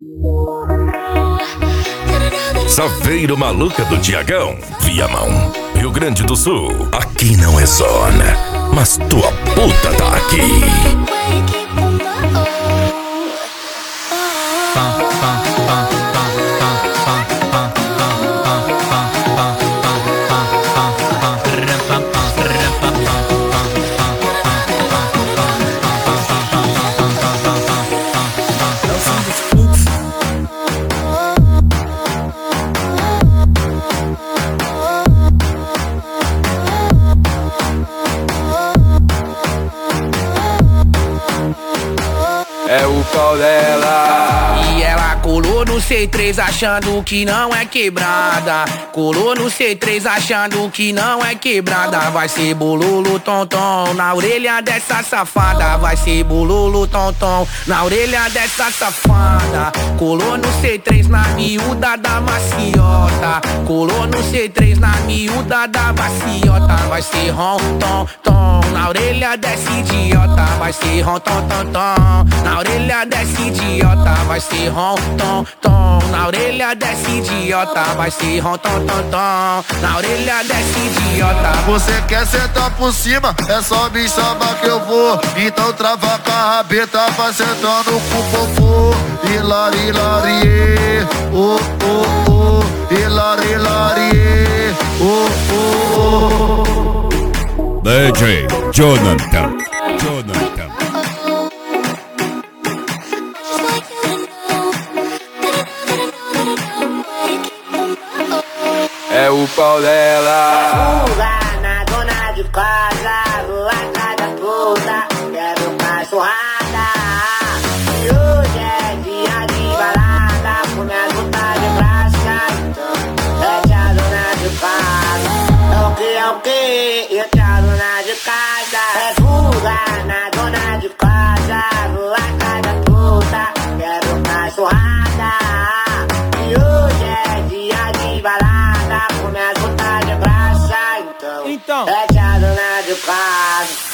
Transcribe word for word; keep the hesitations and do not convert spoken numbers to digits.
Saveiro Maluca do Tiagão, Viamão, Rio Grande do Sul. Aqui não é zona, mas tua puta tá aqui. É o pau dela. E ela colou no C três achando que não é quebrada. Colou no C três achando que não é quebrada. Vai ser bololo tom-tom na orelha dessa safada. Vai ser bololo tom-tom na orelha dessa safada. Colou no C três na miúda da maciota. Colou no C três na miúda da maciota. Vai ser rom-tom-tom na orelha dessa idiota. Vai ser rom-tom-tom-tom na orelha dessa idiota. Vai ser rom-tom-tom na orelha dessa idiota. Vai ser rom-tom-tom-tom na orelha dessa idiota. Você quer sentar por cima, é só me chamar que eu vou. Então trava com a rabeta, vai sentando com o popô. Hilari, hilari, oh, oh, oh. Hilari, hilari, oh, oh, oh. D J Jonathan. Jonathan. É o pau dela. Fuga na dona de casa, vou atrás da puta, quero cachorrada. E hoje é dia de balada, com minha puta de praça. Então, é a dona de casa. É o que, é o que? Eu te a dona de casa. É fuga na dona de casa, vou atrás da puta, quero cachorrada. E hoje é dia de balada, com minhas vontades de praça, então, então. É a dona de casa.